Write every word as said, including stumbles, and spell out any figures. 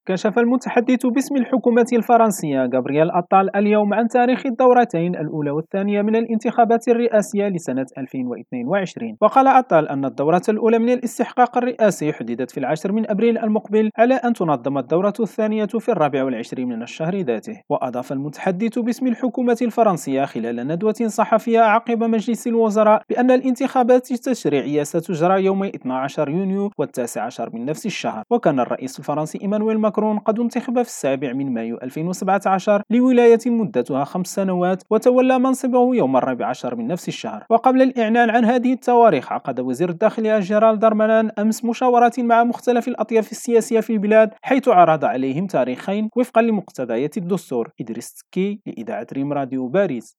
كشف المتحدث باسم الحكومة الفرنسية غابرييل أطال اليوم عن تاريخ الدورتين الأولى والثانية من الانتخابات الرئاسية لسنة ألفين واثنين وعشرين. وقال أطال أن الدورة الأولى من الاستحقاق الرئاسي حددت في العاشر من أبريل المقبل، على أن تنظم الدورة الثانية في الرابع والعشرين من الشهر ذاته. وأضاف المتحدث باسم الحكومة الفرنسية خلال ندوة صحفية عقب مجلس الوزراء بأن الانتخابات التشريعية ستجرى يوم اثني عشر يونيو والتاسع عشر من نفس الشهر. وكان الرئيس الفرنسي إيمانويل ماكرون قد انتخب في السابع من مايو ألفين وسبعة عشر لولاية مدتها خمس سنوات، وتولى منصبه يوم الرابع عشر من نفس الشهر. وقبل الإعلان عن هذه التواريخ، عقد وزير الداخلية جيرالد دارمانان أمس مشاورات مع مختلف الأطياف السياسية في البلاد، حيث عرض عليهم تاريخين وفقا لمقتضيات الدستور. إدريس تكي لإذاعة ريم راديو باريس.